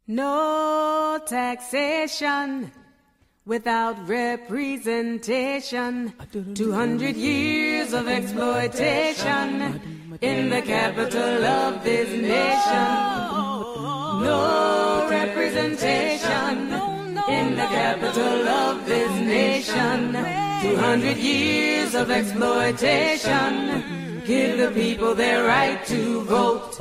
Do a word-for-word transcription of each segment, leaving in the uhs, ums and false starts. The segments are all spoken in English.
No taxation without representation. Two hundred years of exploitation in the capital of this nation. No representation in the capital of this nation. Two hundred years of exploitation. Give the people their right to vote.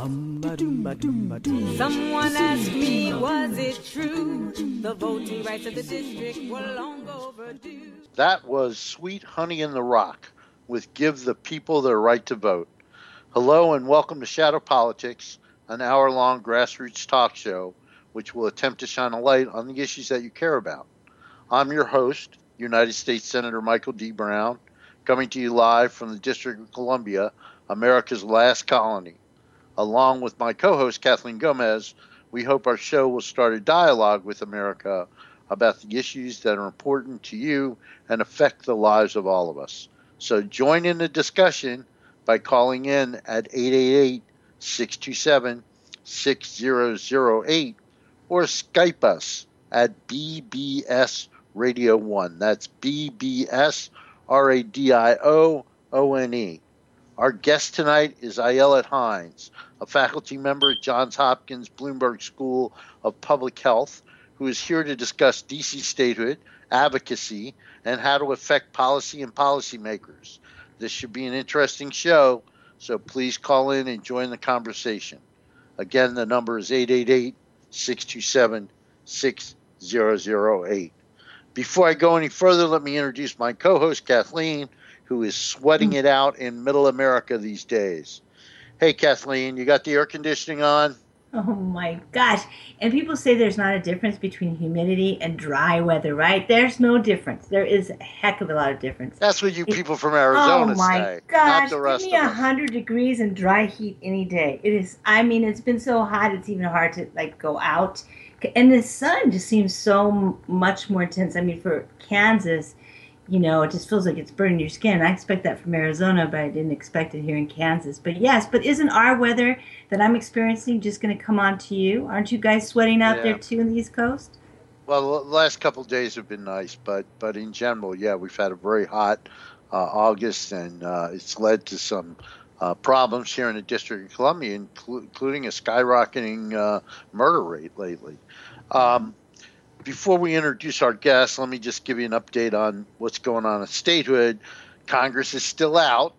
Someone asked me, was it true? The voting rights of the district were long overdue. That was Sweet Honey in the Rock with Give the People Their Right to Vote. Hello and welcome to Shadow Politics, an hour-long grassroots talk show which will attempt to shine a light on the issues that you care about. I'm your host, United States Senator Michael D. Brown, coming to you live from the District of Columbia, America's last colony. Along with my co-host, Kathleen Gomez, we hope our show will start a dialogue with America about the issues that are important to you and affect the lives of all of us. So join in the discussion by calling in at eight eight eight, six two seven, six zero zero eight or Skype us at B B S Radio one. That's B B S R A D I O O N E. Our guest tonight is Ayelet Hines, a faculty member at Johns Hopkins Bloomberg School of Public Health, who is here to discuss D C statehood, advocacy, and how to affect policy and policymakers. This should be an interesting show, so please call in and join the conversation. Again, the number is eight eight eight, six two seven, six zero zero eight. Before I go any further, let me introduce my co-host, Kathleen, who is sweating it out in middle America these days. Hey, Kathleen, you got the air conditioning on? Oh, my gosh. And people say there's not a difference between humidity and dry weather, right? There's no difference. There is a heck of a lot of difference. That's what you people from Arizona say. Oh, my gosh. Not the rest Give me of us. one hundred degrees and dry heat any day. It is, I mean, it's been so hot, it's even hard to, like, go out. And the sun just seems so much more intense. I mean, for Kansas, you know, it just feels like it's burning your skin. I expect that from Arizona, but I didn't expect it here in Kansas. But yes, but isn't our weather that I'm experiencing just going to come on to you? Aren't you guys sweating out Yeah. there too in the East Coast? Well, the last couple of days have been nice, but, but in general, yeah, we've had a very hot uh, August, and uh, it's led to some uh, problems here in the District of Columbia, inclu- including a skyrocketing uh, murder rate lately. Um, Before we introduce our guest, let me just give you an update on what's going on in statehood. Congress is still out,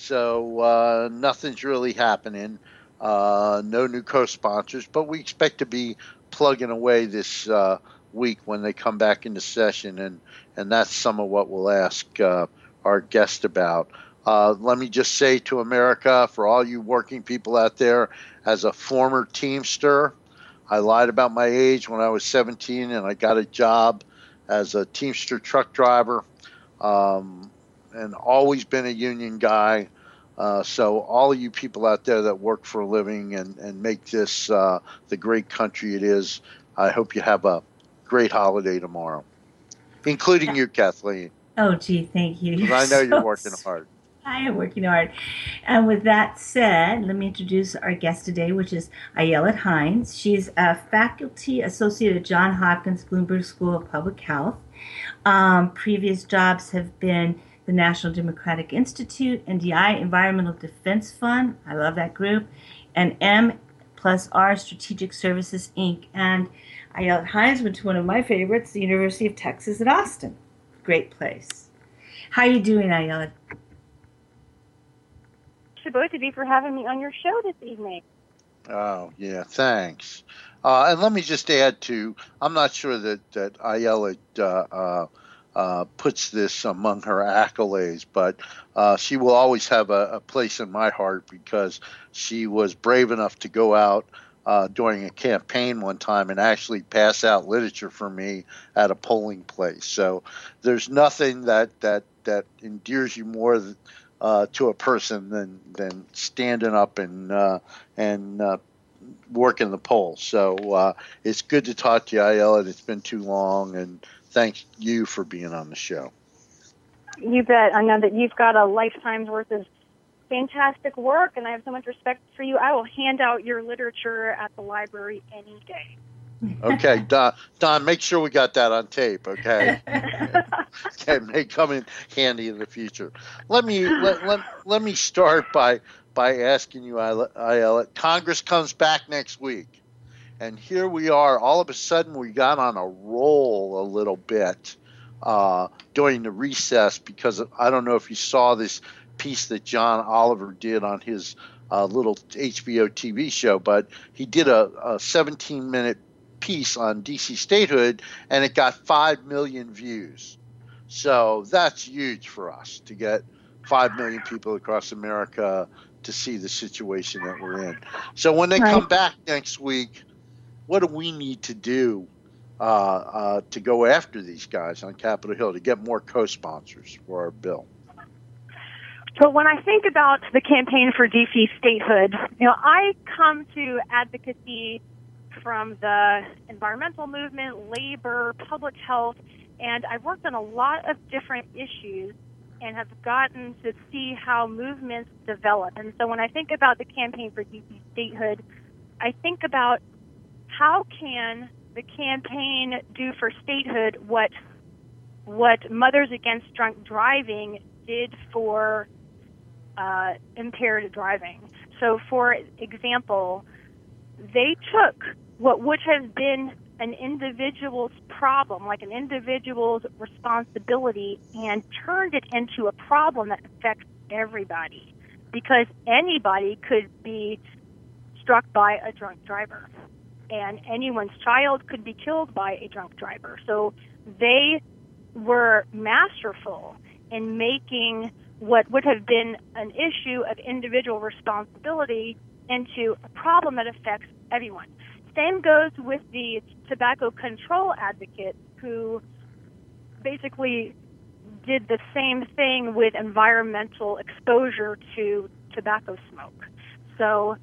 so uh, nothing's really happening. Uh, no new co-sponsors, but we expect to be plugging away this uh, week when they come back into session, and, and that's some of what we'll ask uh, our guest about. Uh, let me just say to America, for all you working people out there, as a former Teamster, I lied about my age when I was seventeen, and I got a job as a Teamster truck driver, um, and always been a union guy. Uh, so all of you people out there that work for a living and, and make this uh, the great country it is, I hope you have a great holiday tomorrow, including you, Kathleen. Oh, gee, thank you. Because I know so you're working hard. I am working hard. And with that said, let me introduce our guest today, which is Ayelet Hines. She's a faculty associate at Johns Hopkins Bloomberg School of Public Health. Um, previous jobs have been the National Democratic Institute, N D I, Environmental Defense Fund, I love that group, and M plus R Strategic Services, Incorporated. And Ayelet Hines went to one of my favorites, the University of Texas at Austin. Great place. How are you doing, Ayelet? Both of you for having me on your show this evening. Oh, yeah, thanks. Uh, and let me just add to, I'm not sure that, that Ayelet uh, uh, uh, puts this among her accolades, but uh, she will always have a, a place in my heart because she was brave enough to go out uh, during a campaign one time and actually pass out literature for me at a polling place. So there's nothing that, that, that endears you more than Uh, to a person than than standing up and uh, and uh, working the polls. So uh, it's good to talk to you, Ayelet. It's been too long, and thank you for being on the show. You bet. I know that you've got a lifetime's worth of fantastic work, and I have so much respect for you. I will hand out your literature at the library any day. Okay, Don, Don, make sure we got that on tape, okay? Okay, may come in handy in the future. Let me let, let, let me start by by asking you, Ayelet. Congress comes back next week, and here we are. All of a sudden, we got on a roll a little bit uh, during the recess because of, I don't know if you saw this piece that John Oliver did on his uh, little H B O T V show, but he did a, a seventeen minute piece on D C statehood, and it got five million views. So that's huge for us to get five million people across America to see the situation that we're in. So when they Right. come back next week, what do we need to do uh, uh, to go after these guys on Capitol Hill to get more co-sponsors for our bill? So when I think about the campaign for D C statehood, you know, I come to advocacy from the environmental movement, labor, public health, and I've worked on a lot of different issues and have gotten to see how movements develop. And so when I think about the campaign for D C statehood, I think about how can the campaign do for statehood what what Mothers Against Drunk Driving did for uh, impaired driving. So, for example, they took what would have been an individual's problem, like an individual's responsibility, and turned it into a problem that affects everybody, because anybody could be struck by a drunk driver, and anyone's child could be killed by a drunk driver. So they were masterful in making what would have been an issue of individual responsibility into a problem that affects everyone. Same goes with the tobacco control advocates, who basically did the same thing with environmental exposure to tobacco smoke. So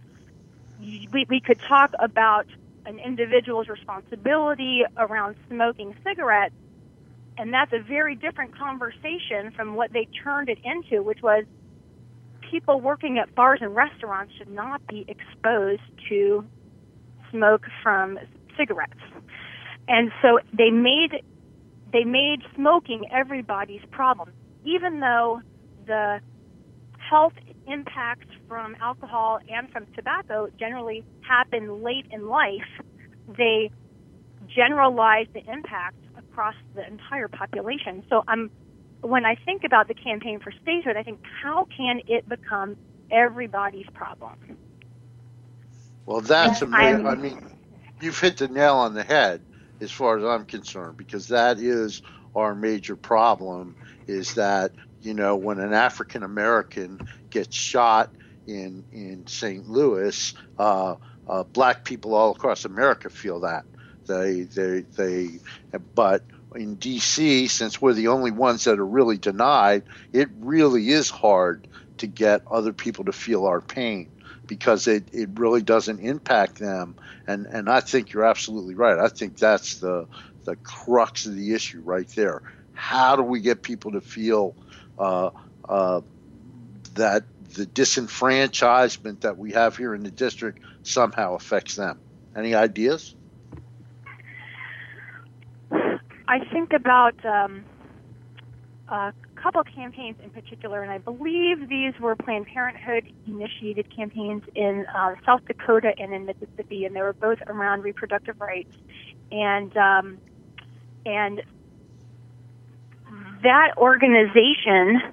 we, we could talk about an individual's responsibility around smoking cigarettes, and that's a very different conversation from what they turned it into, which was people working at bars and restaurants should not be exposed to smoke from cigarettes. And so they made they made smoking everybody's problem, even though the health impacts from alcohol and from tobacco generally happen late in life. They generalized the impact across the entire population. So I'm, when I think about the campaign for statehood, I think, how can it become everybody's problem? Well, that's I'm- amazing. I mean, you've hit the nail on the head as far as I'm concerned, because that is our major problem, is that, you know, when an African American gets shot in in Saint Louis, uh, uh, black people all across America feel that. They, they, they, but in D C, since we're the only ones that are really denied, it really is hard to get other people to feel our pain, because it, it really doesn't impact them. And, and I think you're absolutely right. I think that's the, the crux of the issue right there. How do we get people to feel uh, uh, that the disenfranchisement that we have here in the district somehow affects them? Any ideas? I think about um, a couple campaigns in particular, and I believe these were Planned Parenthood-initiated campaigns in uh, South Dakota and in Mississippi, and they were both around reproductive rights. And um, and that organization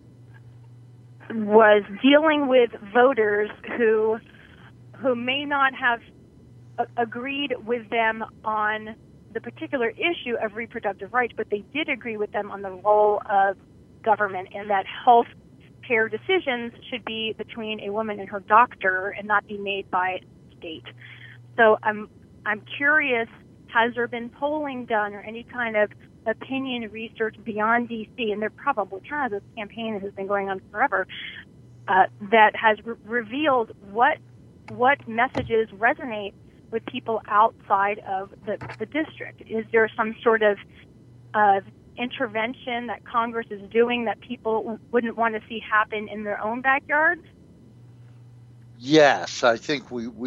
was dealing with voters who who may not have a- agreed with them on the particular issue of reproductive rights, but they did agree with them on the role of government, and that health care decisions should be between a woman and her doctor and not be made by the state. So I'm I'm curious, has there been polling done or any kind of opinion research beyond D C, and there probably has, this campaign has been going on forever, uh, that has re- revealed what what messages resonate with people outside of the, the district? Is there some sort of uh, intervention that Congress is doing that people wouldn't want to see happen in their own backyards? Yes, I think we, we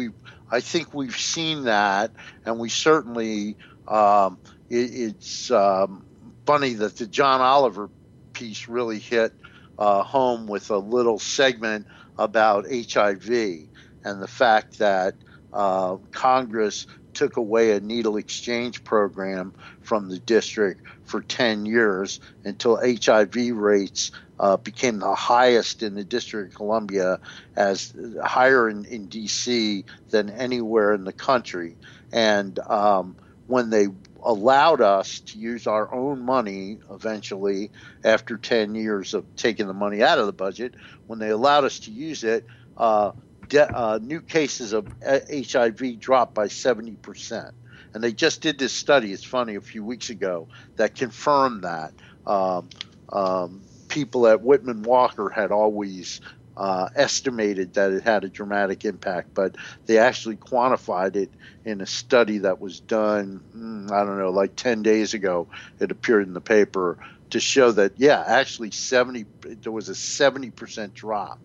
I think we've seen that, and we certainly, um, it, it's um, funny that the John Oliver piece really hit uh, home with a little segment about H I V and the fact that uh, Congress took away a needle exchange program from the district for ten years until H I V rates uh, became the highest in the District of Columbia, as higher in, in D C than anywhere in the country. And um, when they allowed us to use our own money eventually, after ten years of taking the money out of the budget, when they allowed us to use it, uh, de- uh, new cases of H I V dropped by seventy percent. And they just did this study, it's funny, a few weeks ago that confirmed that. Um, um, people at Whitman Walker had always uh, estimated that it had a dramatic impact, but they actually quantified it in a study that was done, I don't know, like ten days ago. It appeared in the paper to show that, yeah, actually seventy, there was a seventy percent drop.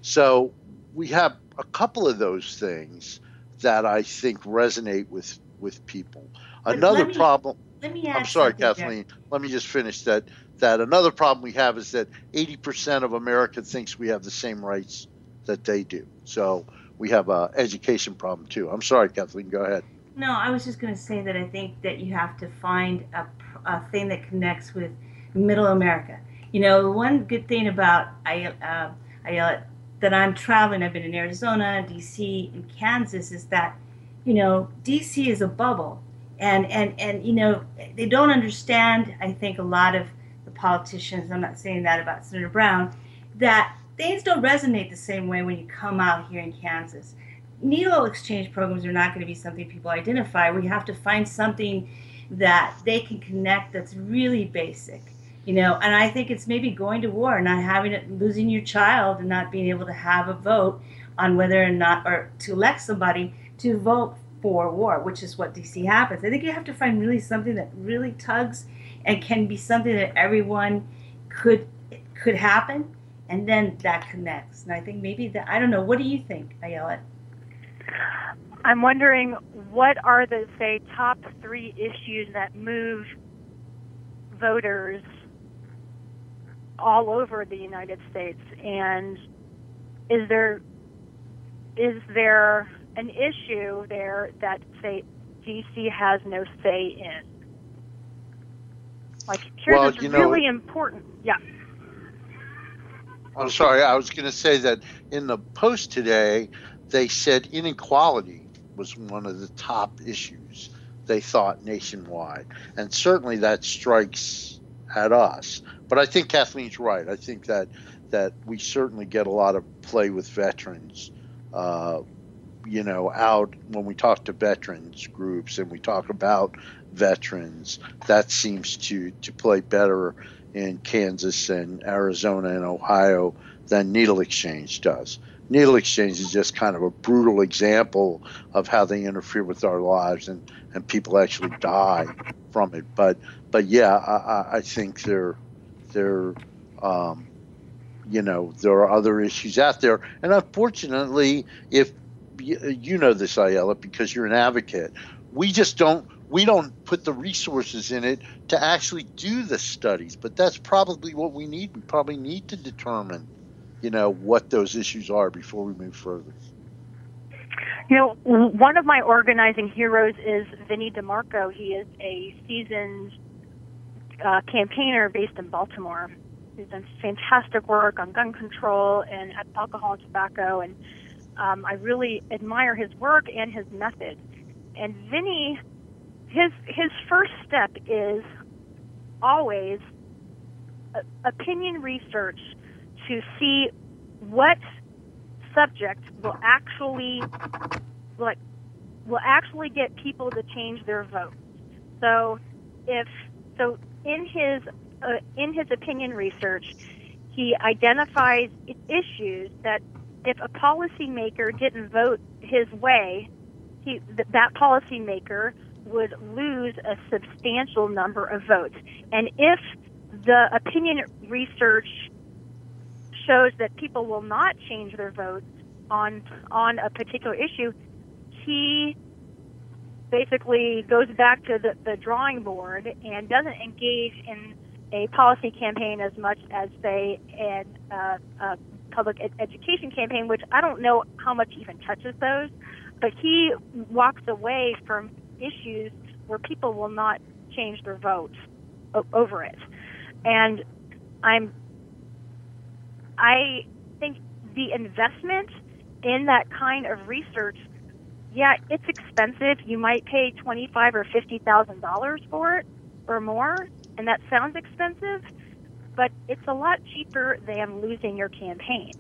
So we have a couple of those things that I think resonate with, with people. Another me, problem. Let me add I'm sorry, Kathleen. there. Let me just finish that. That another problem we have is that eighty percent of America thinks we have the same rights that they do. So we have an education problem too. I'm sorry, Kathleen, go ahead. No, I was just going to say that I think that you have to find a, a thing that connects with middle America. You know, the one good thing about I, uh, I, that I'm traveling, I've been in Arizona, D C, and Kansas, is that, you know, D C is a bubble. And, and, and, you know, they don't understand, I think, a lot of the politicians, I'm not saying that about Senator Brown, that things don't resonate the same way when you come out here in Kansas. Needle exchange programs are not going to be something people identify. We have to find something that they can connect that's really basic, you know. And I think it's maybe going to war, not having it, losing your child, and not being able to have a vote on whether or not, or to elect somebody to vote for war, which is what D C happens. I think you have to find really something that really tugs and can be something that everyone could could happen, and then that connects. And I think maybe that, I don't know, what do you think, Ayelet? I'm wondering, what are the, say, top three issues that move voters all over the United States? And is there is there an issue there that, say, D C has no say in? Like, here's well, this you know, really important. Yeah. I'm sorry, I was going to say that in the Post today, they said inequality was one of the top issues they thought nationwide. And certainly that strikes at us. But I think Kathleen's right. I think that, that we certainly get a lot of play with veterans, uh, you know, out when we talk to veterans groups and we talk about veterans. That seems to, to play better in Kansas and Arizona and Ohio than needle exchange does. Needle exchange is just kind of a brutal example of how they interfere with our lives, and, and people actually die from it. But but yeah, I, I think there there um, you know, there are other issues out there, and unfortunately, if you know this, Ayelet, because you're an advocate, we just don't we don't put the resources in it to actually do the studies. But that's probably what we need. We probably need to determine, you know, what those issues are before we move further. You know, one of my organizing heroes is Vinnie DeMarco. He is a seasoned uh, campaigner based in Baltimore. He's done fantastic work on gun control and alcohol and tobacco, and um, I really admire his work and his method. And Vinnie, his his first step is always uh, opinion research to see what subject will actually like will actually get people to change their vote. So if so in his uh, in his opinion research, he identifies issues that if a policymaker didn't vote his way, he th- that policymaker would lose a substantial number of votes. And if the opinion research shows that people will not change their votes on on a particular issue, he basically goes back to the, the drawing board and doesn't engage in a policy campaign as much as, say, an, uh, a public ed- education campaign, which I don't know how much even touches those, but he walks away from issues where people will not change their vote o- over it. And I'm, I think the investment in that kind of research, yeah, it's expensive. You might pay twenty-five or fifty thousand dollars for it or more, and that sounds expensive, but it's a lot cheaper than losing your campaign.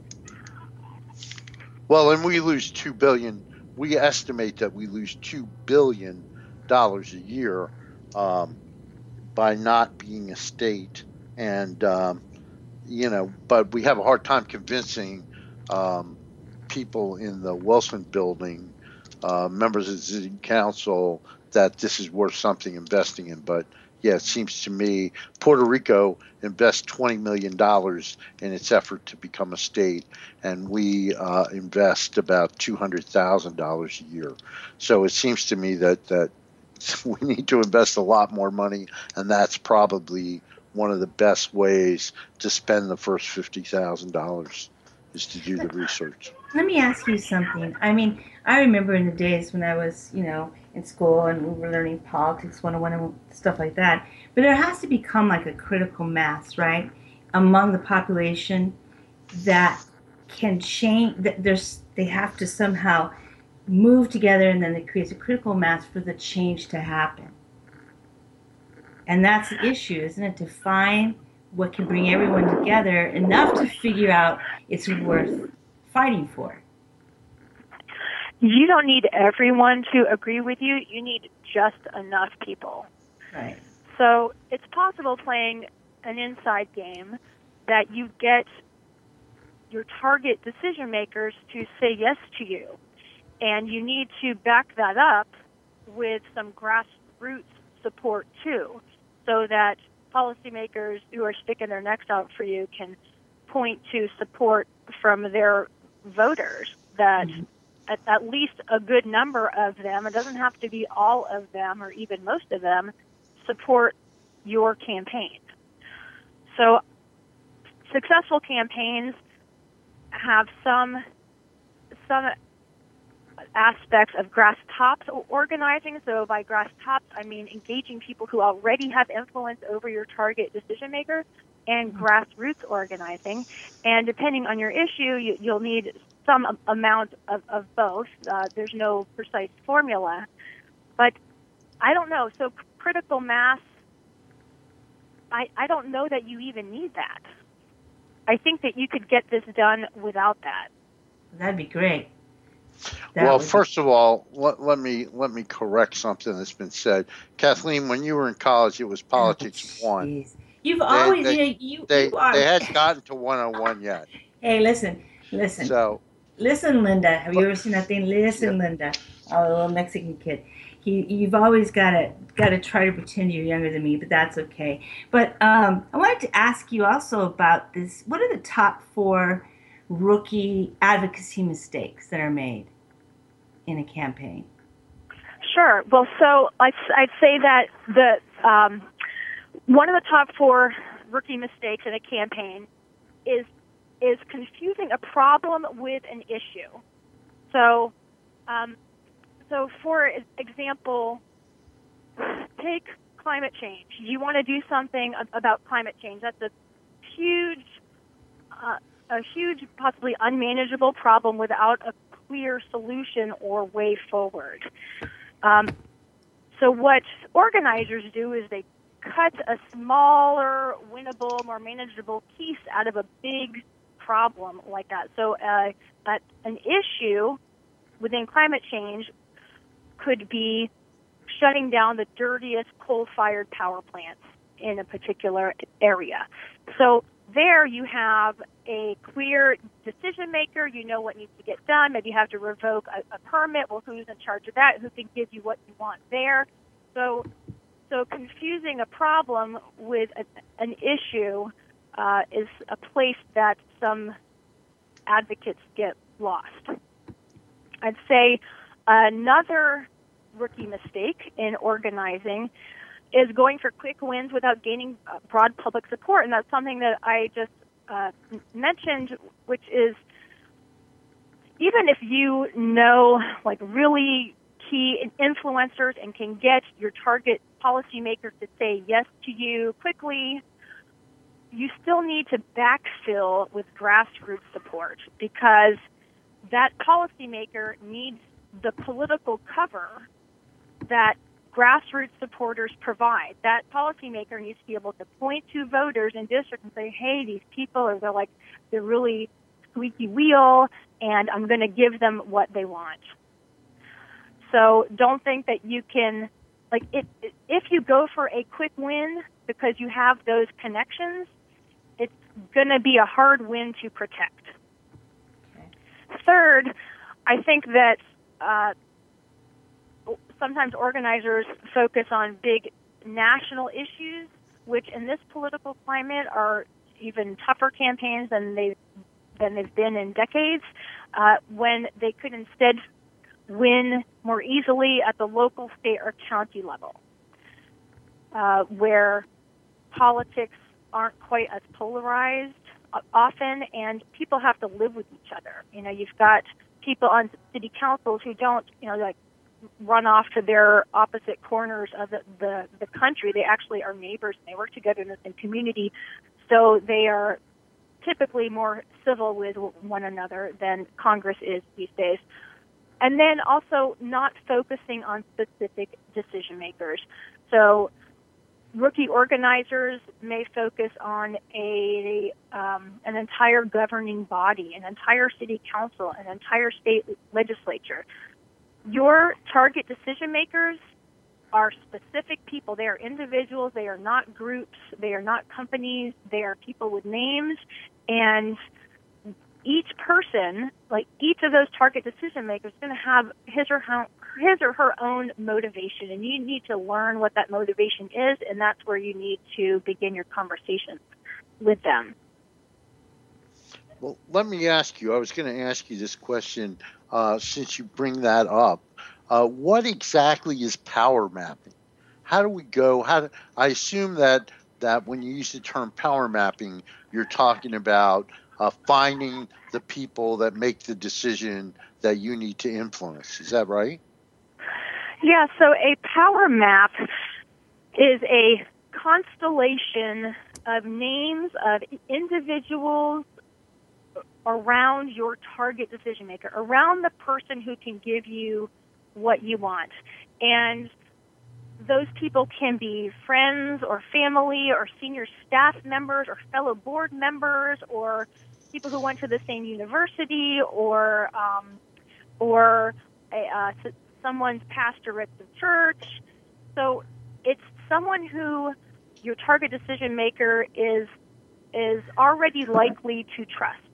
Well, and we lose two billion. We estimate that we lose two billion dollars a year um, by not being a state, and um, you know, but we have a hard time convincing um, people in the Wilson building, uh, members of the city council, that this is worth something investing in. But yeah, it seems to me Puerto Rico invests twenty million dollars in its effort to become a state, and we uh, invest about two hundred thousand dollars a year. So it seems to me that, that we need to invest a lot more money, and that's probably one of the best ways to spend the first fifty thousand dollars is to do the research. Let me ask you something. I mean, I remember in the days when I was, you know, in school and we were learning politics one oh one and stuff like that. But there has to become like a critical mass, right, among the population that can change. That there's they have to somehow move together, and then it creates a critical mass for the change to happen. And that's the issue, isn't it? To find what can bring everyone together enough to figure out it's worth fighting for. You don't need everyone to agree with you. You need just enough people. Right. So it's possible playing an inside game that you get your target decision makers to say yes to you. And you need to back that up with some grassroots support too, so that policymakers who are sticking their necks out for you can point to support from their voters that mm-hmm. at, at least a good number of them, it doesn't have to be all of them or even most of them, support your campaign. So successful campaigns have some some aspects of grass tops organizing. So by grass tops, I mean engaging people who already have influence over your target decision maker, and grassroots organizing. And depending on your issue, you, you'll need some amount of, of both. Uh, there's no precise formula. But I don't know. So critical mass, I, I don't know that you even need that. I think that you could get this done without that. That'd be great. That well, would first be- of all, let, let me let me correct something that's been said. Kathleen, when you were in college, it was Politics oh, One. geez. You've They, always, they, you know, you, they, you are. they hadn't gotten to one oh one yet. Hey, listen, listen. So, listen, Linda. Have you ever seen that thing? Listen, yeah. Linda. Oh, a little Mexican kid. He, you've always got to got to try to pretend you're younger than me, but that's okay. But um, I wanted to ask you also about this. What are the top four rookie advocacy mistakes that are made in a campaign? Sure. Well, so I'd, I'd say that the um, one of the top four rookie mistakes in a campaign is is confusing a problem with an issue. So, um, so for example, take climate change. You want to do something about climate change. That's a huge, uh, a huge, possibly unmanageable problem without a clear solution or way forward. Um, so what organizers do is they cut a smaller, winnable, more manageable piece out of a big problem like that. So uh, that an issue within climate change could be shutting down the dirtiest coal-fired power plants in a particular area. So there you have a clear decision maker. You know what needs to get done. Maybe you have to revoke a, a permit. Well, who's in charge of that? Who can give you what you want there? So, so confusing a problem with a, an issue uh, is a place that some advocates get lost. I'd say Another rookie mistake in organizing is going for quick wins without gaining uh, broad public support. And that's something that I just uh, mentioned, which is even if you know like really key influencers and can get your target policymakers to say yes to you quickly, you still need to backfill with grassroots support, because that policymaker needs the political cover that grassroots supporters provide. That policymaker needs to be able to point to voters in districts and say, hey, these people are they're like they're really squeaky wheel, and I'm going to give them what they want. So don't think that you can, like, it, it, if you go for a quick win because you have those connections, it's going to be a hard win to protect. Okay. Third, I think that uh, sometimes organizers focus on big national issues, which in this political climate are even tougher campaigns than they've, than they've been in decades, uh, when they could instead win more easily at the local, state, or county level, uh, where politics aren't quite as polarized often, and people have to live with each other. You know, you've got people on city councils who don't, you know, like run off to their opposite corners of the, the, the country. They actually are neighbors, and they work together in the same community, so they are typically more civil with one another than Congress is these days. And then also not focusing on specific decision makers. So rookie organizers may focus on a um, an entire governing body, an entire city council, an entire state legislature. Your target decision makers are specific people. They are individuals. They are not groups. They are not companies. They are people with names. And each person, like each of those target decision makers, is going to have his or her, his or her own motivation, and you need to learn what that motivation is, and that's where you need to begin your conversations with them. Well, let me ask you, I was going to ask you this question uh, since you bring that up. Uh, what exactly is power mapping? How do we go? How do, I assume that, that when you use the term power mapping, you're talking about Uh, finding the people that make the decision that you need to influence. Is that right? Yeah, so a power map is a constellation of names of individuals around your target decision maker, around the person who can give you what you want. And those people can be friends or family or senior staff members or fellow board members or people who went to the same university or um, or a, uh, someone's pastor at the church. So it's someone who your target decision maker is is already likely to trust.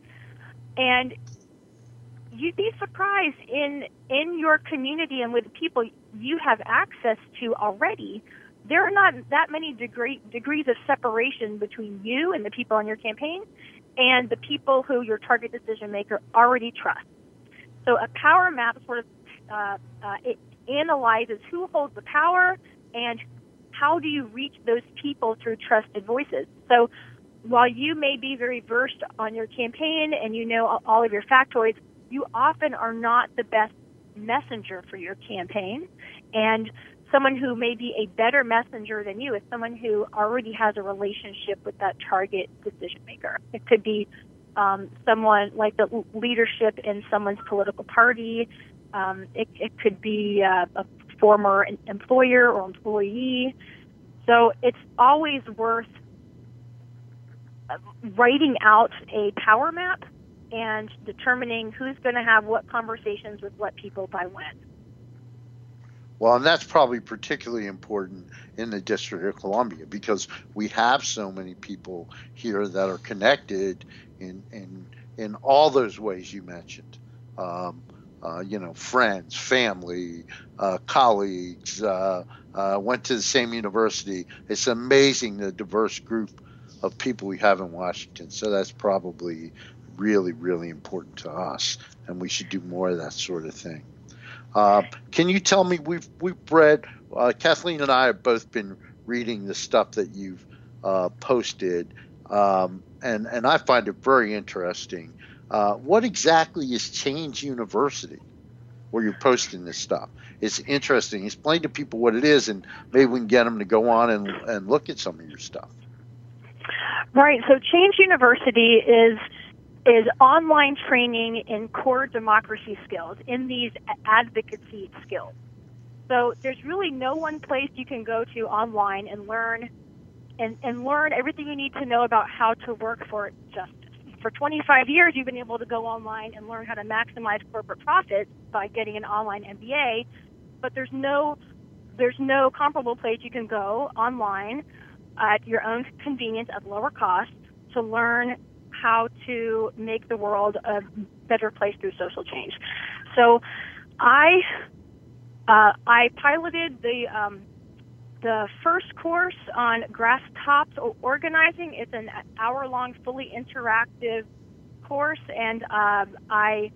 And you'd be surprised in in your community and with people you have access to already, there are not that many degree, degrees of separation between you and the people on your campaign and the people who your target decision maker already trusts. So a power map sort of uh, uh, it analyzes who holds the power and how do you reach those people through trusted voices. So while you may be very versed on your campaign and you know all of your factoids, you often are not the best messenger for your campaign. And someone who may be a better messenger than you is someone who already has a relationship with that target decision maker. It could be um, someone like the leadership in someone's political party. Um, it, it could be uh, a former employer or employee. So it's always worth writing out a power map and determining who's going to have what conversations with what people by when. Well, and that's probably particularly important in the District of Columbia because we have so many people here that are connected in in, in all those ways you mentioned. Um, uh, you know, friends, family, uh, colleagues, uh, uh, went to the same university. It's amazing the diverse group of people we have in Washington. So that's probably really, really important to us, and we should do more of that sort of thing. Uh, can you tell me, we've we've read, uh, Kathleen and I have both been reading the stuff that you've uh, posted, um, and, and I find it very interesting. Uh, what exactly is Change University, where you're posting this stuff? It's interesting. Explain to people what it is, and maybe we can get them to go on and, and look at some of your stuff. Right. So Change University is is online training in core democracy skills, in these advocacy skills. So there's really no one place you can go to online and learn and, and learn everything you need to know about how to work for justice. For twenty-five years, you've been able to go online and learn how to maximize corporate profits by getting an online M B A, but there's no there's no comparable place you can go online at your own convenience at lower cost to learn how to make the world a better place through social change. So I uh, I piloted the um, the first course on Grasstops organizing. It's an hour-long, fully interactive course, and um, I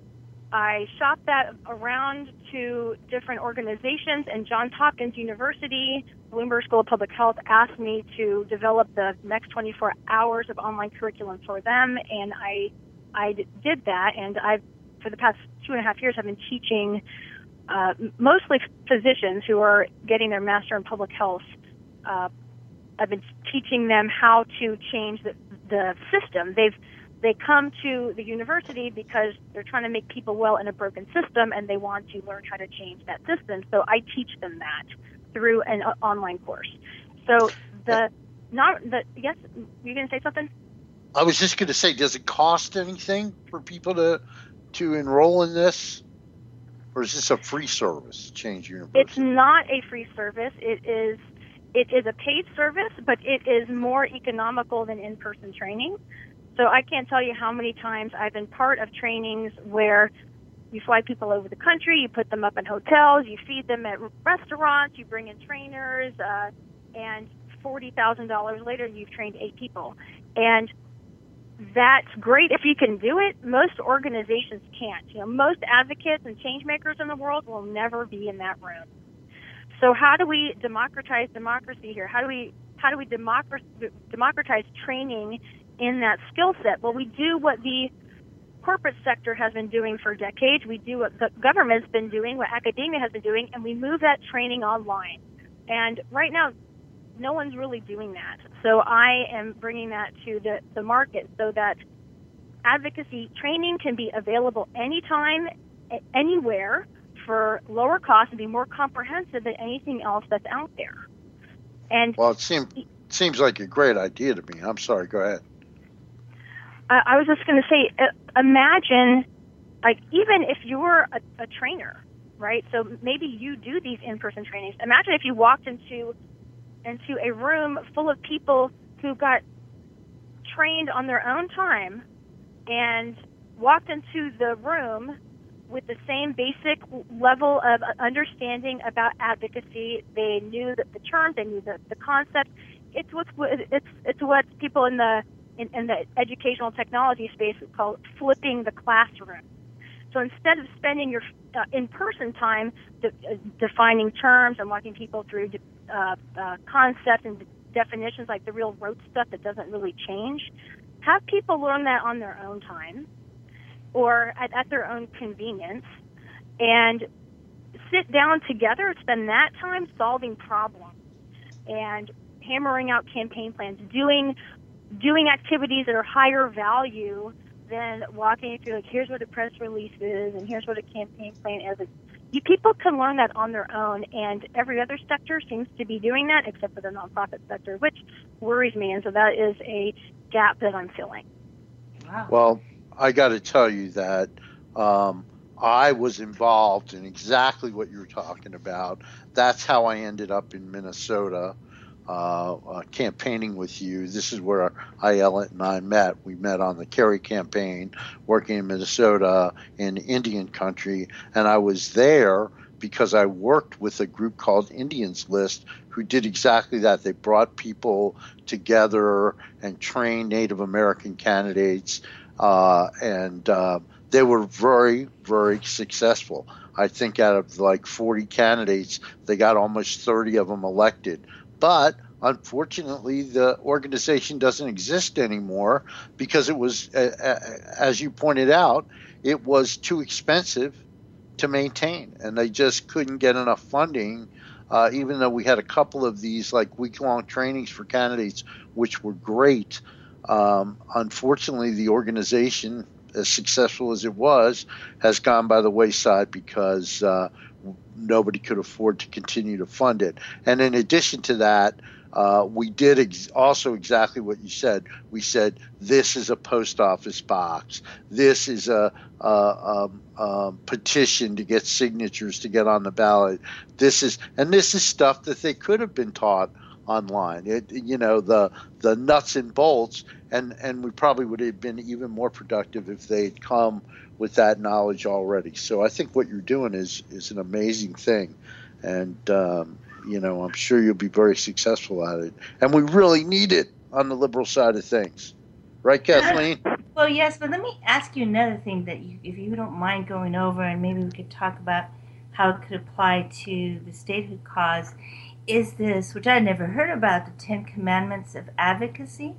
I shot that around to different organizations, and Johns Hopkins University, Bloomberg School of Public Health asked me to develop the next twenty-four hours of online curriculum for them, and I I did that, and I've, for the past two and a half years, I've been teaching uh, mostly physicians who are getting their master in public health. Uh, I've been teaching them how to change the, the system. They've They come to the university because they're trying to make people well in a broken system, and they want to learn how to change that system. So I teach them that through an uh, online course. So the not the yes, you going to say something? I was just going to say, does it cost anything for people to to enroll in this, or is this a free service? Change University. It's not a free service. It is it is a paid service, but it is more economical than in-person training. So I can't tell you how many times I've been part of trainings where you fly people over the country, you put them up in hotels, you feed them at restaurants, you bring in trainers, uh, and forty thousand dollars later you've trained eight people. And that's great if you can do it. Most organizations can't. You know, most advocates and change makers in the world will never be in that room. So how do we democratize democracy here? How do we how do we democratize training in that skill set? Well, we do what the corporate sector has been doing for decades. We do what the government's been doing, what academia has been doing, and we move that training online. And right now, no one's really doing that. So I am bringing that to the, the market so that advocacy training can be available anytime, anywhere, for lower cost and be more comprehensive than anything else that's out there. And well, it seems seems like a great idea to me. I'm sorry. Go ahead. I was just going to say, imagine, like, even if you're a, a trainer, right? So maybe you do these in-person trainings. Imagine if you walked into into a room full of people who got trained on their own time and walked into the room with the same basic level of understanding about advocacy. They knew the, the terms, they knew the, the concepts. It's what's it's it's what people in the In, in the educational technology space is called flipping the classroom. So instead of spending your uh, in-person time de- uh, defining terms and walking people through uh, uh, concepts and definitions, like the real rote stuff that doesn't really change, have people learn that on their own time or at, at their own convenience, and sit down together, spend that time solving problems and hammering out campaign plans, doing doing activities that are higher value than walking through, like, here's what a press release is and here's what a campaign plan is. You, people can learn that on their own, and every other sector seems to be doing that except for the nonprofit sector, which worries me, and so that is a gap that I'm filling. Wow. Well, I got to tell you that um, I was involved in exactly what you're talking about. That's how I ended up in Minnesota. Uh, uh, campaigning with you. This is where Ayelet and I met. We met on the Kerry campaign, working in Minnesota in Indian country, and I was there because I worked with a group called Indians List who did exactly that. They brought people together and trained Native American candidates, uh, and uh, they were very, very successful. I think out of like forty candidates, they got almost thirty of them elected. But unfortunately, the organization doesn't exist anymore because it was, as you pointed out, it was too expensive to maintain, and they just couldn't get enough funding. Uh, even though we had a couple of these like week-long trainings for candidates, which were great, um, unfortunately, the organization, as successful as it was, has gone by the wayside because uh, nobody could afford to continue to fund it. And in addition to that, uh, we did ex- also exactly what you said. We said, this is a post office box. This is a, a, a, a petition to get signatures to get on the ballot. This is, and this is stuff that they could have been taught online. It, you know, the the nuts and bolts, and, and we probably would have been even more productive if they'd come with that knowledge already. So I think what you're doing is is an amazing thing, and um, you know, I'm sure you'll be very successful at it. And we really need it on the liberal side of things, right, Kathleen? Well, yes, but let me ask you another thing that you, if you don't mind going over, and maybe we could talk about how it could apply to the statehood cause. Is this, which I had never heard about, the Ten Commandments of Advocacy?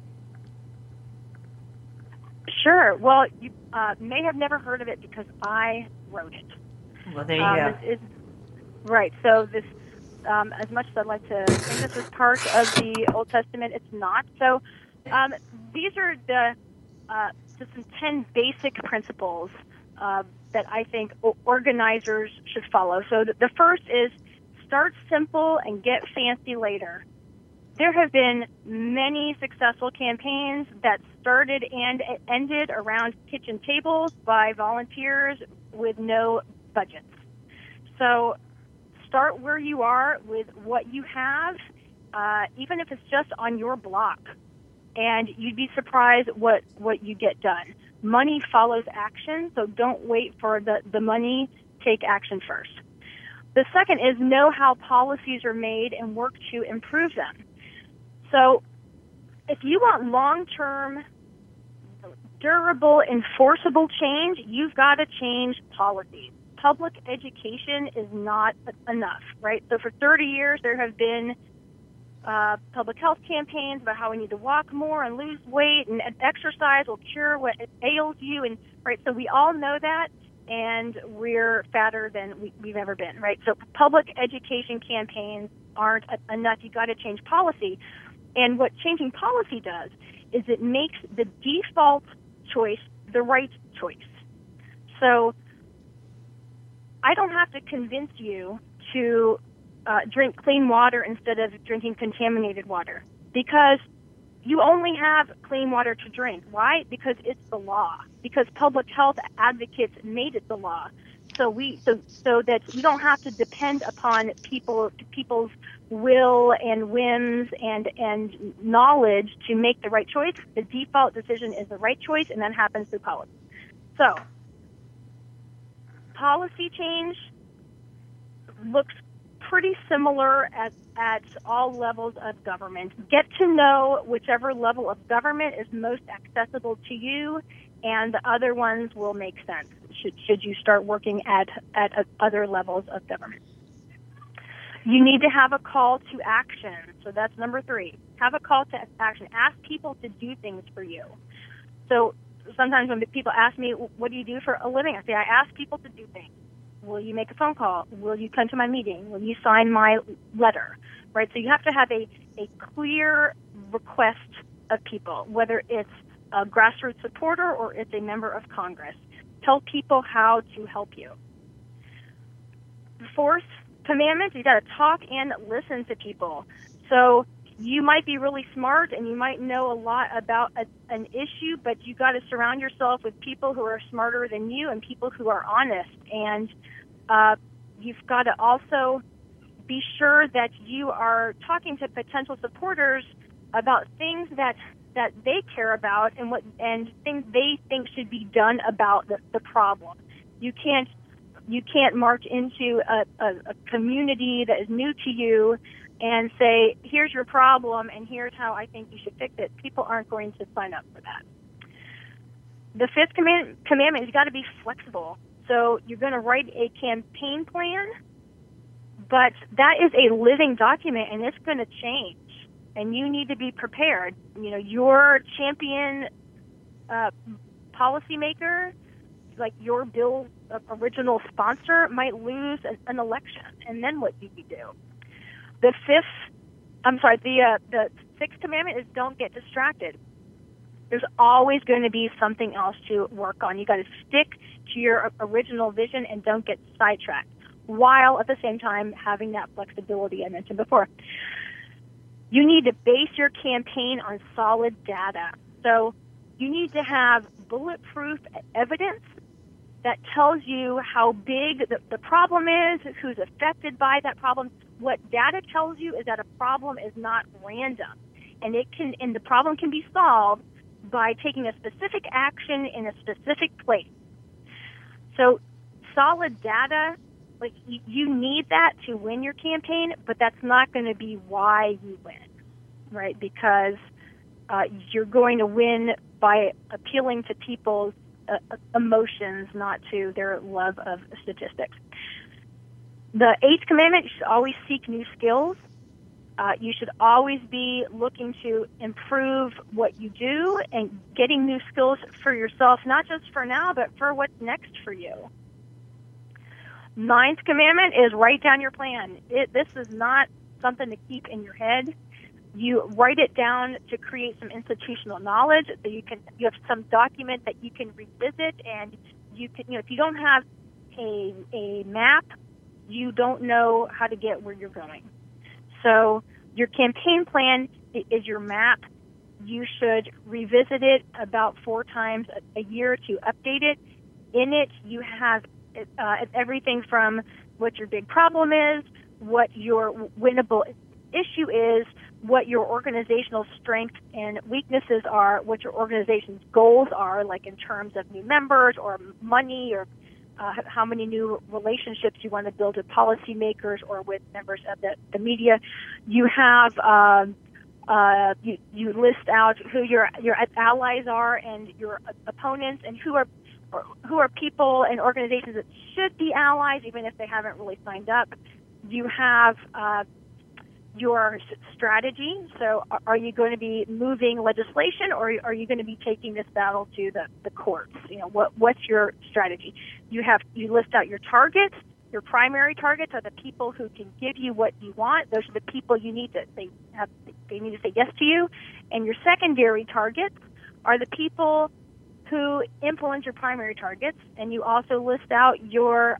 Sure. Well, you uh, may have never heard of it because I wrote it. Well, there you um, go. This is, right. So this, um, as much as I'd like to think this was part of the Old Testament, it's not. So um, these are the uh, just some ten basic principles uh, that I think organizers should follow. So the, the first is, start simple and get fancy later. There have been many successful campaigns that started and ended around kitchen tables by volunteers with no budgets. So start where you are with what you have, uh, even if it's just on your block, and you'd be surprised what, what you get done. Money follows action, so don't wait for the, the money. Take action first. The second is know how policies are made and work to improve them. So if you want long-term, durable, enforceable change, you've got to change policies. Public education is not enough, right? So for thirty years, there have been uh, public health campaigns about how we need to walk more and lose weight, and exercise will cure what ails you, and right. So we all know that. And we're fatter than we, we've ever been, right? So public education campaigns aren't a, enough. You've got to change policy. And what changing policy does is it makes the default choice the right choice. So I don't have to convince you to uh, drink clean water instead of drinking contaminated water, because you only have clean water to drink. Why? Because it's the law. Because public health advocates made it the law. So we so so that you don't have to depend upon people people's will and whims and and knowledge to make the right choice. The default decision is the right choice, and that happens through policy. So policy change looks pretty similar at, at all levels of government. Get to know whichever level of government is most accessible to you, and the other ones will make sense should, should you start working at, at, at other levels of government. You need to have a call to action. So that's number three. Have a call to action. Ask people to do things for you. So sometimes when people ask me, what do you do for a living? I say, I ask people to do things. Will you make a phone call? Will you come to my meeting? Will you sign my letter? Right? So you have to have a, a clear request of people, whether it's a grassroots supporter or it's a member of Congress. Tell people how to help you. The fourth commandment, you got to talk and listen to people. So you might be really smart and you might know a lot about a, an issue, but you got to surround yourself with people who are smarter than you and people who are honest. And uh, you've got to also be sure that you are talking to potential supporters about things that that they care about and what and things they think should be done about the, the problem. You can't you can't march into a, a, a community that is new to you and say, here's your problem and here's how I think you should fix it. People aren't going to sign up for that. The fifth command, commandment is you've got to be flexible. So you're going to write a campaign plan, but that is a living document, and it's going to change. And you need to be prepared. You know, your champion uh, policymaker, like your bill's original sponsor, might lose an, an election, and then what do you do? The fifth, I'm sorry, the uh, the sixth commandment is don't get distracted. There's always going to be something else to work on. You got to stick to your original vision and don't get sidetracked, while at the same time having that flexibility I mentioned before. You need to base your campaign on solid data. So you need to have bulletproof evidence that tells you how big the, the problem is, who's affected by that problem. What data tells you is that a problem is not random, and it can, and the problem can be solved by taking a specific action in a specific place. So solid data, like you, you need that to win your campaign, but that's not going to be why you win, right? Because uh, you're going to win by appealing to people's uh, emotions, not to their love of statistics. The eighth commandment, you should always seek new skills. Uh, you should always be looking to improve what you do and getting new skills for yourself, not just for now, but for what's next for you. Ninth commandment is write down your plan. It, this is not something to keep in your head. You write it down to create some institutional knowledge. So you can you have some document that you can revisit, and you can, you know, if you don't have a a map, you don't know how to get where you're going. So your campaign plan is your map. You should revisit it about four times a year to update it. In it, you have uh, everything from what your big problem is, what your winnable issue is, what your organizational strengths and weaknesses are, what your organization's goals are, like in terms of new members or money or Uh, how many new relationships you want to build with policymakers or with members of the, the media. You have um, uh, you, you list out who your your allies are and your opponents, and who are who are people and organizations that should be allies, even if they haven't really signed up. You have uh, your strategy. So are you going to be moving legislation, or are you going to be taking this battle to the, the courts? You know, what what's your strategy? You have you list out your targets. Your primary targets are the people who can give you what you want. Those are the people you need to they have they need to say yes to you. And your secondary targets are the people who influence your primary targets. And you also list out your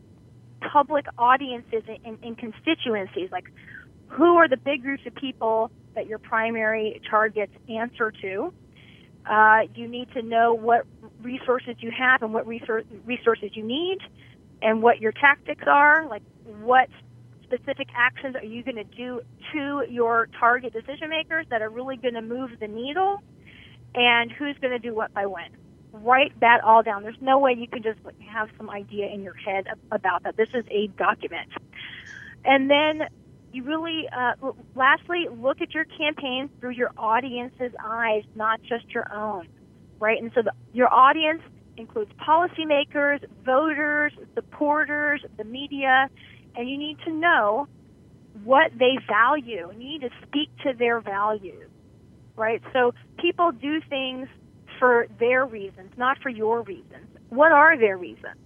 public audiences and, and constituencies, like who are the big groups of people that your primary targets answer to. Uh, you need to know what resources you have and what resource, resources you need, and what your tactics are, like what specific actions are you going to do to your target decision makers that are really going to move the needle, and who's going to do what by when. Write that all down. There's no way you can just have some idea in your head about that. This is a document. And then you really, uh, lastly, look at your campaign through your audience's eyes, not just your own, right? And so the, your audience includes policymakers, voters, supporters, the media, and you need to know what they value, and you need to speak to their values, right? So people do things for their reasons, not for your reasons. What are their reasons?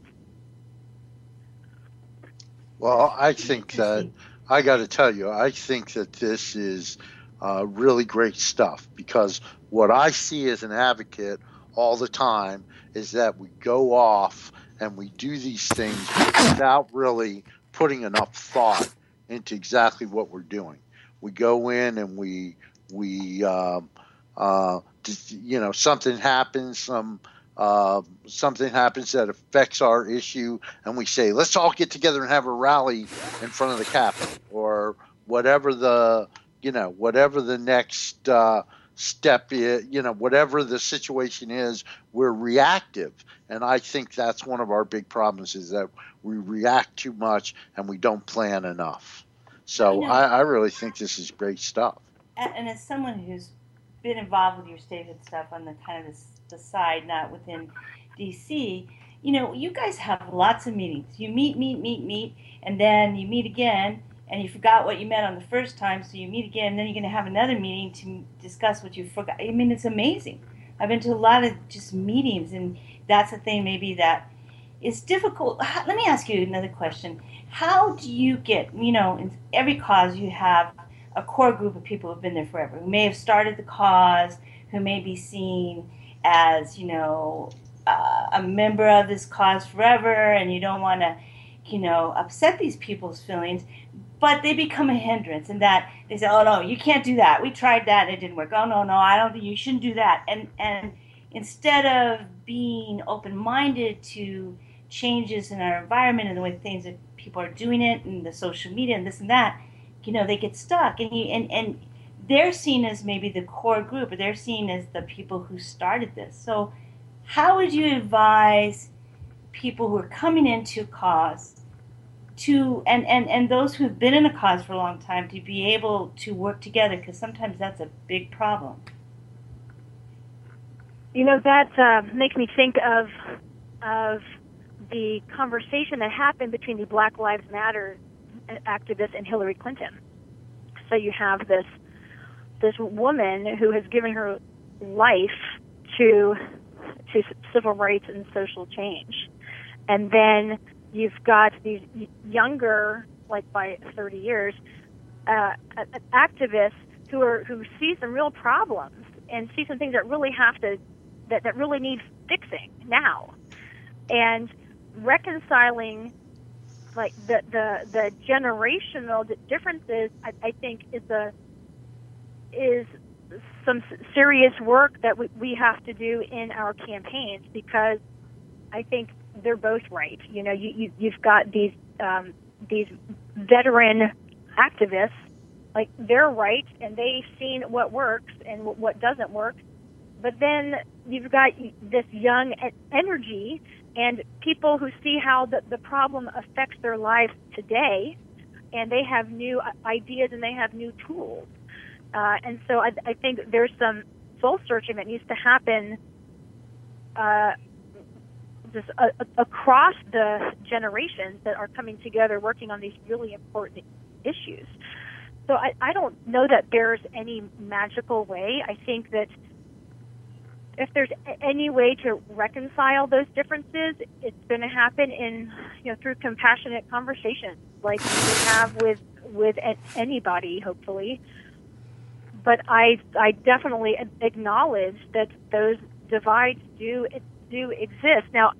Well, I think that I got to tell you, I think that this is uh, really great stuff, because what I see as an advocate all the time is that we go off and we do these things without really putting enough thought into exactly what we're doing. We go in and we we um, uh, you know, something happens, some uh, something happens that affects our issue, and we say, let's all get together and have a rally in front of the Capitol, or whatever the, you know, whatever the next uh, step is, you know, whatever the situation is, we're reactive. And I think that's one of our big problems, is that we react too much and we don't plan enough. So you know, I, I really think this is great stuff. And as someone who's been involved with your statehood stuff on the kind of the, the side, not within D C, you know, you guys have lots of meetings. You meet, meet, meet, meet, and then you meet again, and you forgot what you met on the first time, so you meet again, and then you're going to have another meeting to discuss what you forgot. I mean, it's amazing. I've been to a lot of just meetings, and that's the thing maybe that is difficult. Let me ask you another question. How do you get, you know, in every cause you have a core group of people who have been there forever, who may have started the cause, who may be seen as, you know, uh, a member of this cause forever, and you don't want to, you know, upset these people's feelings, but they become a hindrance in that they say, oh, no, you can't do that. We tried that and it didn't work. Oh, no, no, I don't think you shouldn't do that. And, and instead of being open-minded to changes in our environment and the way things that people are doing it and the social media and this and that, you know, they get stuck. And, you, and, and they're seen as maybe the core group, or they're seen as the people who started this. So how would you advise people who are coming into a cause to, and, and, and those who've been in a cause for a long time, to be able to work together? Because sometimes that's a big problem. You know, that uh, makes me think of of the conversation that happened between the Black Lives Matter activist and Hillary Clinton. So you have this this woman who has given her life to to civil rights and social change, and then you've got these younger, like by thirty years, uh, activists who are who see some real problems and see some things that really have to that, that really need fixing now, and reconciling like the the, the generational differences, I, I think is a is some serious work that we, we have to do in our campaigns, because I think they're both right. You know, you, you you've got these um, these veteran activists, like they're right, and they've seen what works and what doesn't work. But then you've got this young energy and people who see how the, the problem affects their lives today, and they have new ideas and they have new tools. Uh, and so I, I think there's some soul searching that needs to happen uh, just uh, across the generations that are coming together working on these really important issues. So I, I don't know that there's any magical way. I think that if there's any way to reconcile those differences, it's going to happen in, you know, through compassionate conversations like we have with with anybody, hopefully. But I I definitely acknowledge that those divides do do exist. Now,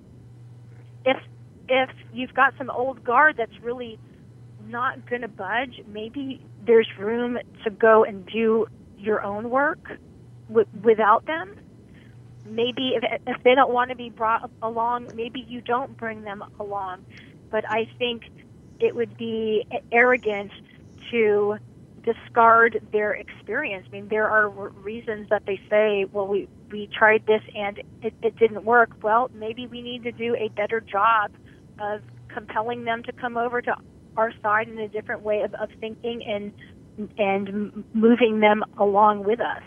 if if you've got some old guard that's really not going to budge, maybe there's room to go and do your own work w- without them. Maybe if, if they don't want to be brought along, maybe you don't bring them along. But I think it would be arrogant to discard their experience. I mean, there are reasons that they say, well, we, we tried this and it, it didn't work. Well, maybe we need to do a better job of compelling them to come over to our side in a different way of, of thinking and and moving them along with us.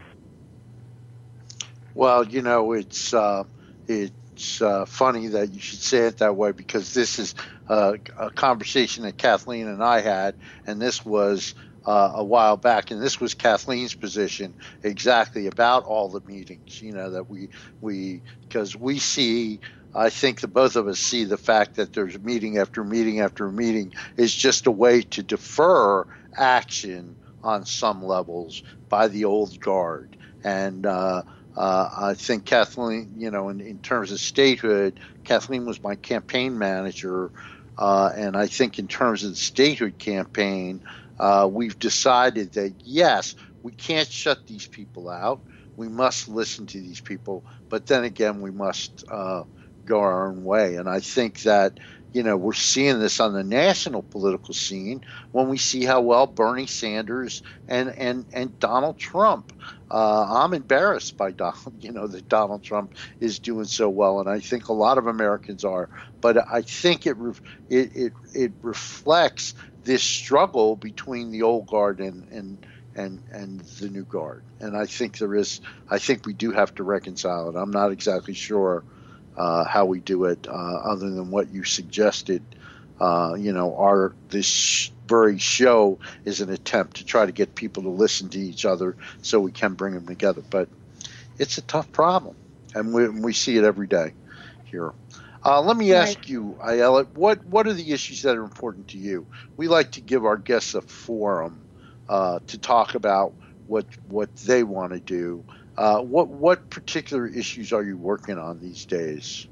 Well, you know, it's uh, it's uh, funny that you should say it that way, because this is uh, a conversation that Kathleen and I had, and this was uh, a while back, and this was Kathleen's position exactly about all the meetings. You know, that we we because we see. I think the both of us see the fact that there's meeting after meeting after meeting is just a way to defer action on some levels by the old guard. And uh, uh, I think Kathleen, you know, in, in terms of statehood, Kathleen was my campaign manager. Uh, and I think in terms of the statehood campaign, uh, we've decided that, yes, we can't shut these people out. We must listen to these people. But then again, we must uh, go our own way. And I think that, you know, we're seeing this on the national political scene when we see how well Bernie Sanders and and, and Donald Trump. Uh, I'm embarrassed by Donald, you know, that Donald Trump is doing so well, and I think a lot of Americans are. But I think it it it, it reflects this struggle between the old guard and and and and the new guard. And I think there is. I think we do have to reconcile it. I'm not exactly sure uh, how we do it, uh, other than what you suggested. Uh, you know, our this very show is an attempt to try to get people to listen to each other so we can bring them together. But it's a tough problem, and we, we see it every day here. Uh, let me ask right. you, Ayala, what, what are the issues that are important to you? We like to give our guests a forum uh, to talk about what what they want to do. Uh, what what particular issues are you working on these days?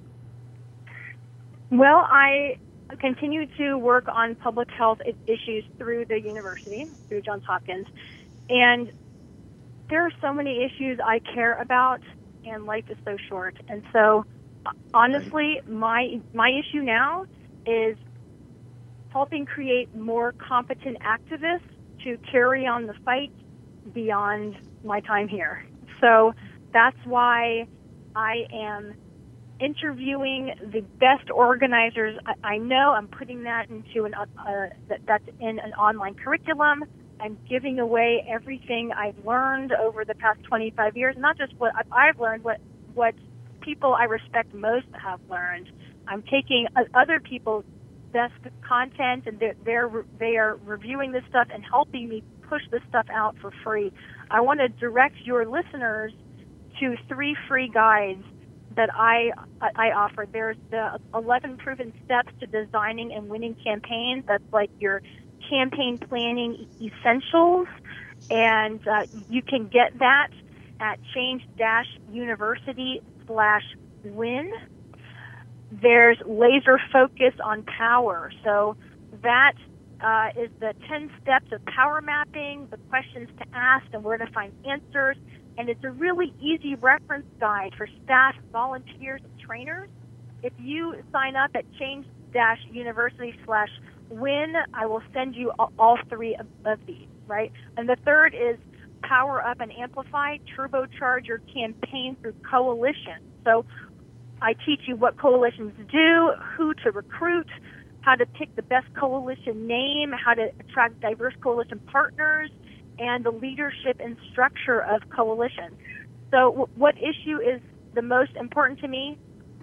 Well, I continue to work on public health issues through the university, through Johns Hopkins, and there are so many issues I care about, and life is so short. And so, honestly, my my issue now is helping create more competent activists to carry on the fight beyond my time here. So that's why I am interviewing the best organizers I, I know. I'm putting that into an uh, that, that's in an online curriculum. I'm giving away everything I've learned over the past twenty-five years, not just what I've learned, what what people I respect most have learned. I'm taking other people's best content, and they're, they're they are reviewing this stuff and helping me push this stuff out for free. I want to direct your listeners to three free guides that I I offer. There's the eleven proven steps to designing and winning campaigns. That's like your campaign planning essentials, and uh, you can get that at change-university slash win. There's laser focus on power. So that uh, is the ten steps of power mapping, the questions to ask and where to find answers. And it's a really easy reference guide for staff, volunteers, and trainers. If you sign up at change-university slash win, I will send you all three of, of these, right? And the third is power up and amplify, turbocharge your campaign through coalition. So I teach you what coalitions do, who to recruit, how to pick the best coalition name, how to attract diverse coalition partners, and the leadership and structure of coalition. So w- what issue is the most important to me?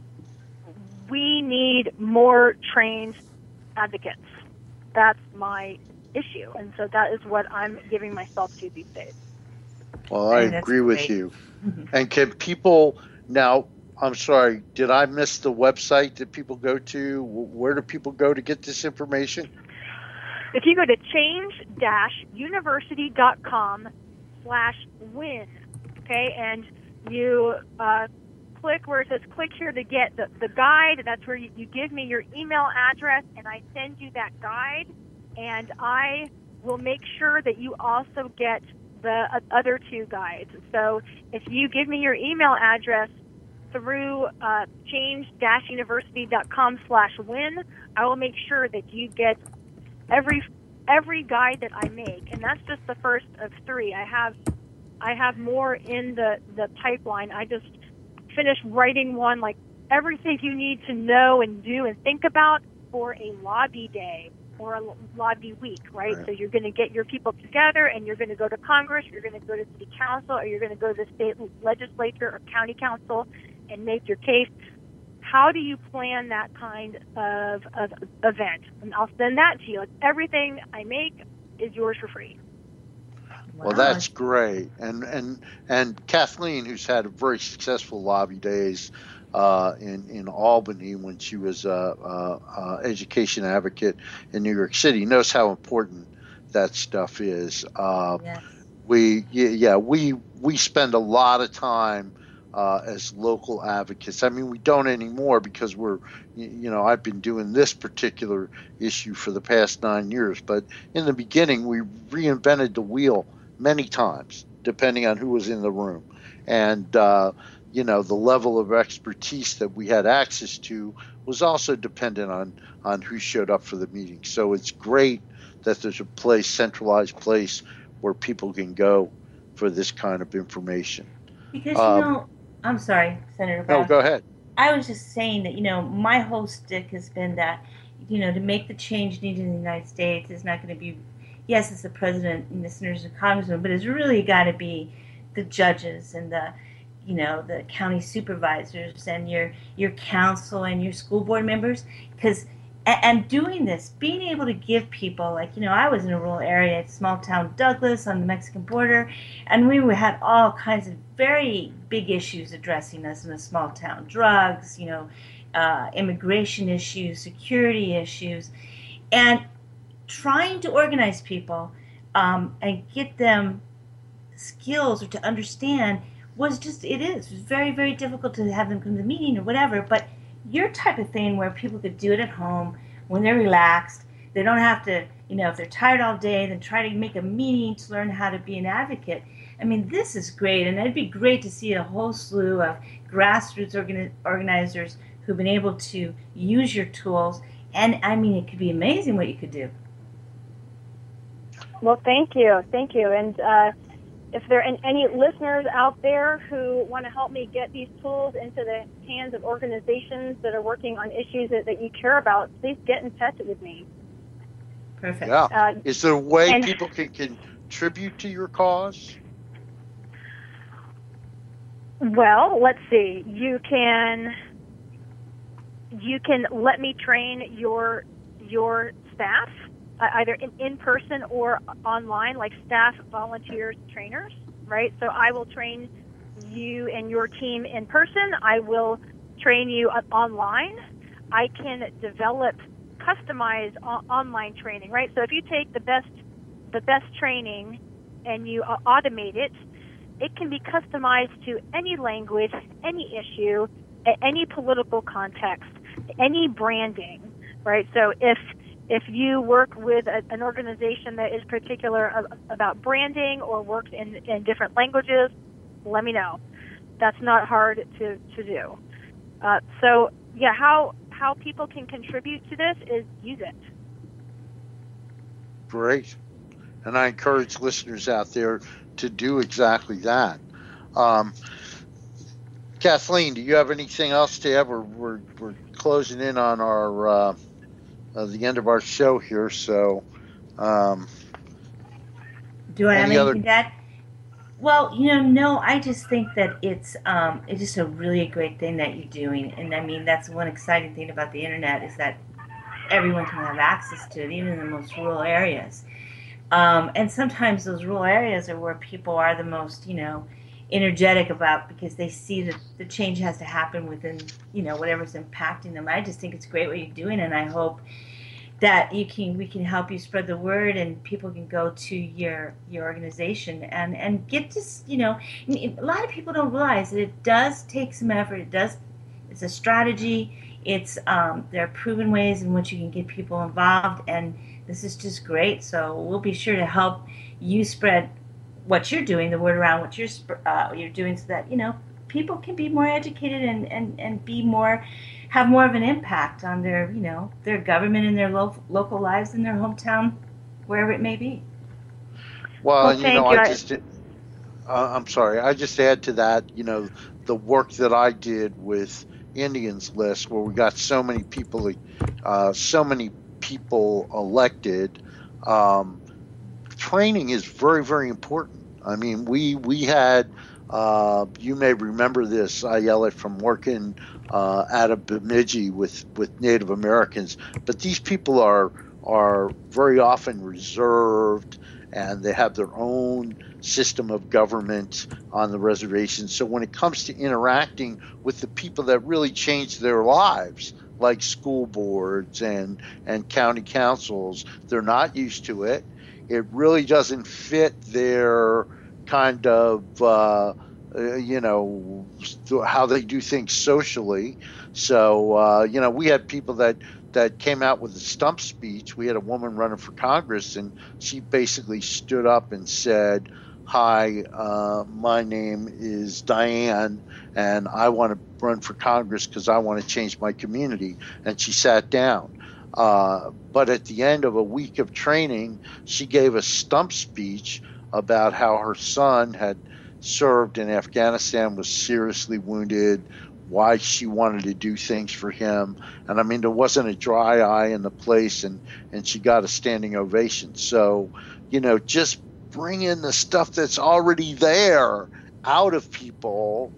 We need more trained advocates. That's my issue. And so that is what I'm giving myself to these days. Well, I agree with you. And can people now, I'm sorry, did I miss the website that people go to? Where do people go to get this information? If you go to change-university.com slash win, okay, and you uh, click where it says click here to get the, the guide, that's where you, you give me your email address and I send you that guide, and I will make sure that you also get the uh, other two guides. So if you give me your email address through uh, change-university.com slash win, I will make sure that you get every every guide that I make, and that's just the first of three. I have I have more in the, the pipeline. I just finished writing one, like everything you need to know and do and think about for a lobby day or a lobby week, right? right. So you're going to get your people together, and you're going to go to Congress, you're going to go to city council, or you're going to go to the state legislature or county council and make your case. How do you plan that kind of, of event? And I'll send that to you. Like, everything I make is yours for free. Wow. Well, that's great. And and and Kathleen, who's had very successful lobby days uh, in in Albany when she was a, a, a education advocate in New York City, knows how important that stuff is. Uh, yes. We yeah we we spend a lot of time Uh, as local advocates. I mean, we don't anymore because we're, you know, I've been doing this particular issue for the past nine years. But in the beginning, we reinvented the wheel many times, depending on who was in the room. And, uh, you know, the level of expertise that we had access to was also dependent on, on who showed up for the meeting. So it's great that there's a place, centralized place where people can go for this kind of information. Because, you um, know, I'm sorry, Senator Brown. No, go ahead. I was just saying that, you know, my whole stick has been that, you know, to make the change needed in the United States is not going to be, yes, it's the president and the senators and congressmen, but it's really got to be the judges and the you know, the county supervisors and your your council and your school board members, because and doing this, being able to give people, like, you know, I was in a rural area, small town Douglas on the Mexican border, and we had all kinds of very big issues addressing us in a small town. Drugs, you know, uh, immigration issues, security issues, and trying to organize people um, and get them skills or to understand was just, it is, it was very, very difficult to have them come to the meeting or whatever, but your type of thing where people could do it at home when they're relaxed. They don't have to, you know, if they're tired all day, then try to make a meeting to learn how to be an advocate. I mean, this is great, and it'd be great to see a whole slew of grassroots organi- organizers who've been able to use your tools. And I mean, it could be amazing what you could do. Well, thank you. Thank you. And uh, if there are any listeners out there who want to help me get these tools into the hands of organizations that are working on issues that, that you care about, please get in touch with me. Perfect. Yeah. Uh, Is there a way and, people can contribute to your cause? Well, let's see. You can you can let me train your your staff, uh, either in, in person or online, like staff, volunteers, trainers, right? So I will train you and your team in person. I will train you uh, online. I can develop customized o- online training, right? So if you take the best the best training and you uh, automate it, it can be customized to any language, any issue, any political context, any branding, right? So if if you work with a, an organization that is particular about branding or works in, in different languages, let me know. That's not hard to, to do. Uh, so, yeah, how how people can contribute to this is use it. Great. And I encourage listeners out there to do exactly that. Um, Kathleen, do you have anything else to add? We're, we're, we're closing in on our uh, uh, the end of our show here, so um, do I have any other... anything to add? Well, you know, no, I just think that it's um, it's just a really great thing that you're doing, and I mean that's one exciting thing about the internet is that everyone can have access to it, even in the most rural areas. Um, and sometimes those rural areas are where people are the most, you know, energetic about, because they see that the change has to happen within, you know, whatever's impacting them. I just think it's great what you're doing, and I hope that you can we can help you spread the word, and people can go to your your organization and and get this. You know, a lot of people don't realize that it does take some effort. It does. It's a strategy. It's um, there are proven ways in which you can get people involved, and this is just great. So we'll be sure to help you spread what you're doing, the word around what you're uh, you're doing, so that, you know, people can be more educated and, and, and be more have more of an impact on their, you know, their government and their lo- local lives in their hometown, wherever it may be. Well, well and, you know, you. I just uh, I'm sorry. I just add to that, you know, the work that I did with Indians List, where we got so many people, uh, so many people elected. Um, training is very, very important. I mean, we we had, uh, you may remember this, I yell it, from working uh, out of Bemidji with, with Native Americans, but these people are are very often reserved, and they have their own system of government on the reservation. So when it comes to interacting with the people that really change their lives, like school boards and, and county councils, they're not used to it. It really doesn't fit their kind of, uh, uh, you know, how they do things socially. So, uh, you know, we had people that, that came out with a stump speech. We had a woman running for Congress, and she basically stood up and said, hi, uh, my name is Diane, and I want to run for Congress because I want to change my community. And she sat down. Uh, but at the end of a week of training, she gave a stump speech about how her son had served in Afghanistan, was seriously wounded, why she wanted to do things for him. And I mean, there wasn't a dry eye in the place, and, and she got a standing ovation. So, you know, just bring in the stuff that's already there out of people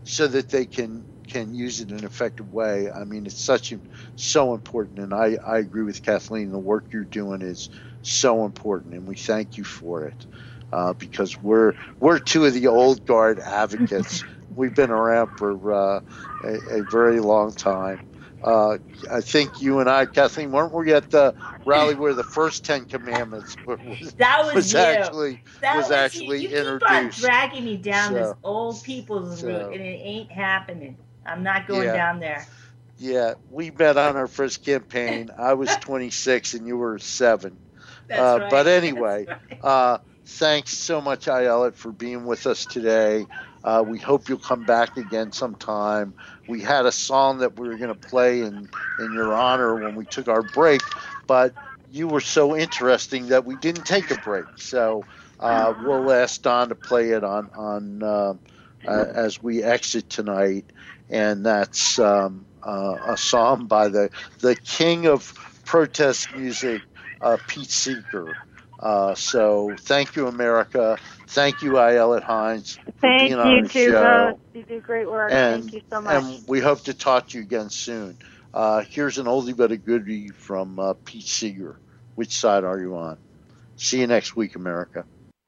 so that they can can use it in an effective way. I mean, it's such so important, and I, I agree with Kathleen. The work you're doing is so important, and we thank you for it, uh, because we're we're two of the old guard advocates. We've been around for uh, a, a very long time. Uh, I think you and I, Kathleen, weren't we at the rally where the first Ten Commandments was, that was, was you. actually that was, was actually you. You introduced? keep on dragging me down so, this old people's so, route, and it ain't happening. I'm not going yeah, down there. Yeah, we met on our first campaign. I was twenty-six and you were seven. That's uh, right. But anyway, right. uh, thanks so much, Ayelet, for being with us today. Uh, we hope you'll come back again sometime. We had a song that we were going to play in, in your honor when we took our break, but you were so interesting that we didn't take a break. So uh, we'll ask Don to play it on, on uh, uh, as we exit tonight. And that's um, uh, a song by the, the king of protest music, uh, Pete Seeger. Uh, so thank you, America. Thank you, Ayelet Hines, for Thank being on you the too, show. both. You do great work. And, Thank you so much. And we hope to talk to you again soon. Uh, here's an oldie but a goodie from uh, Pete Seeger. Which side are you on? See you next week, America.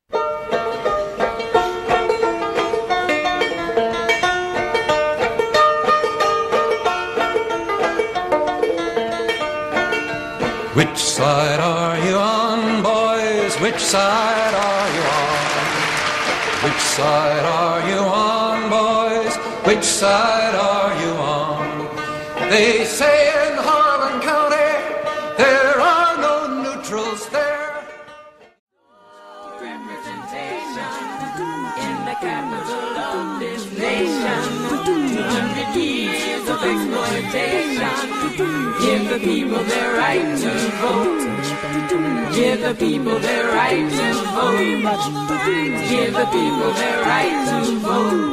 Which side are you on, boys? Which side are you on? Which side are you on, boys? Which side are you on? They say in Harlan County there are no neutrals there. Representation in the capital of this nation. Two hundred years of exploitation. Give the people their right to vote. Give the people their right to vote. Give the people their right to vote.